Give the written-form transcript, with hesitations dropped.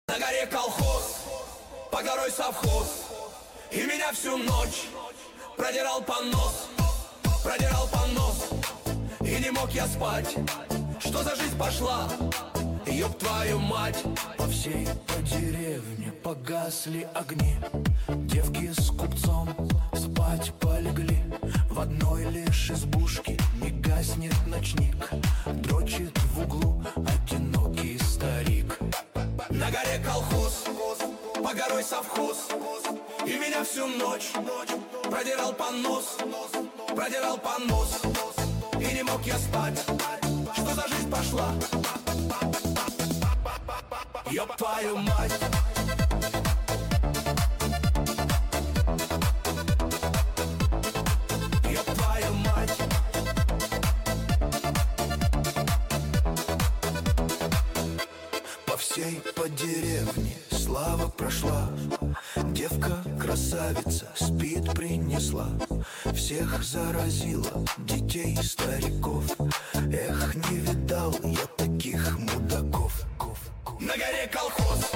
На горе колхоз, под горой совхоз, и меня всю ночь продирал понос, продирал понос. И не мог я спать, что за жизнь пошла, ёб твою мать. По всей по деревне погасли огни, девки с купцом спать полегли. В одной лишь избушке не гаснет ночник, дрочит в углу одинокий старик. На горе колхоз, под горой совхоз, и меня всю ночь продирал понос, продирал понос. И не мог я спать, что за жизнь пошла, ёб твою мать. Ёб твою мать. По всей по деревне слава прошла, девка красавица спит принесла. Всех заразила, детей, стариков. Эх, не видал я таких мудаков. На горе колхоз,